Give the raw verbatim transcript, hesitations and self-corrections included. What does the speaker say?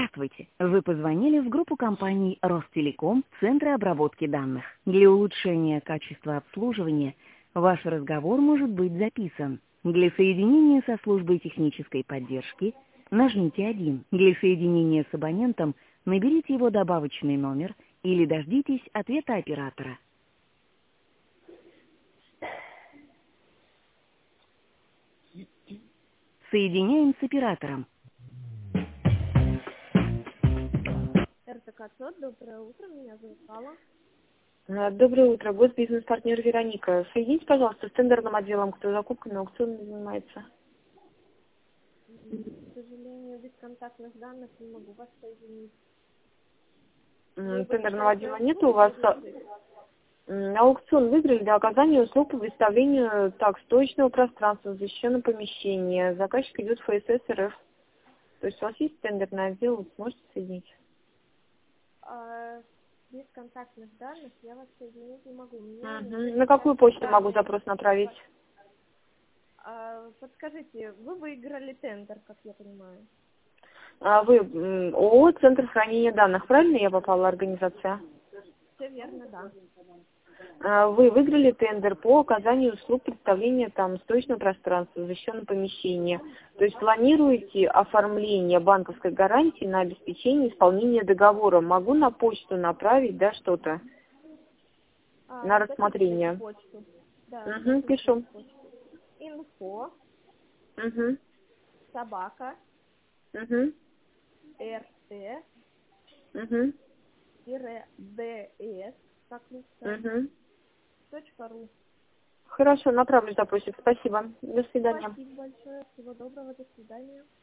Здравствуйте. Вы позвонили в группу компаний Ростелеком Центры обработки данных. Для улучшения качества обслуживания ваш разговор может быть записан. Для соединения со службой технической поддержки нажмите один. Для соединения с абонентом наберите его добавочный номер или дождитесь ответа оператора. Соединяем с оператором. РТК ЦОД, доброе утро, меня зовут Алла. А, Доброе утро, госбизнес-партнер Вероника. Соедините, пожалуйста, с тендерным отделом, кто закупками, аукционами занимается. К сожалению, без контактных данных не могу вас соединить. М, Тендерного отдела нет у вас. а, м, Аукцион выиграли для оказания услуг по представлению так, стоечного пространства, защищенного помещения. Заказчик идет в ФСС РФ. То есть у вас есть тендерный отдел, сможете соединить? А, без контактных данных я вас соединить не могу. Мне Мгм. На какую почту могу запрос направить? А, подскажите, вы выиграли тендер, как я понимаю? А Вы м, ООО «Центр хранения данных», правильно я попала, организация? Все верно, да. А, Вы выиграли тендер по оказанию услуг представления там стоечного пространства, защищенного помещения. То есть планируете оформление банковской гарантии на обеспечение исполнения договора. Могу на почту направить, да, что-то А, на записывайте рассмотрение. почту. Да, Угу, записывайте пишу. почту. Инфо, Угу, собака, угу, рт, угу, дс, как Люксор, угу. точка ру. Хорошо, направлю запросик. Спасибо. До свидания. Спасибо большое, всего доброго, до свидания.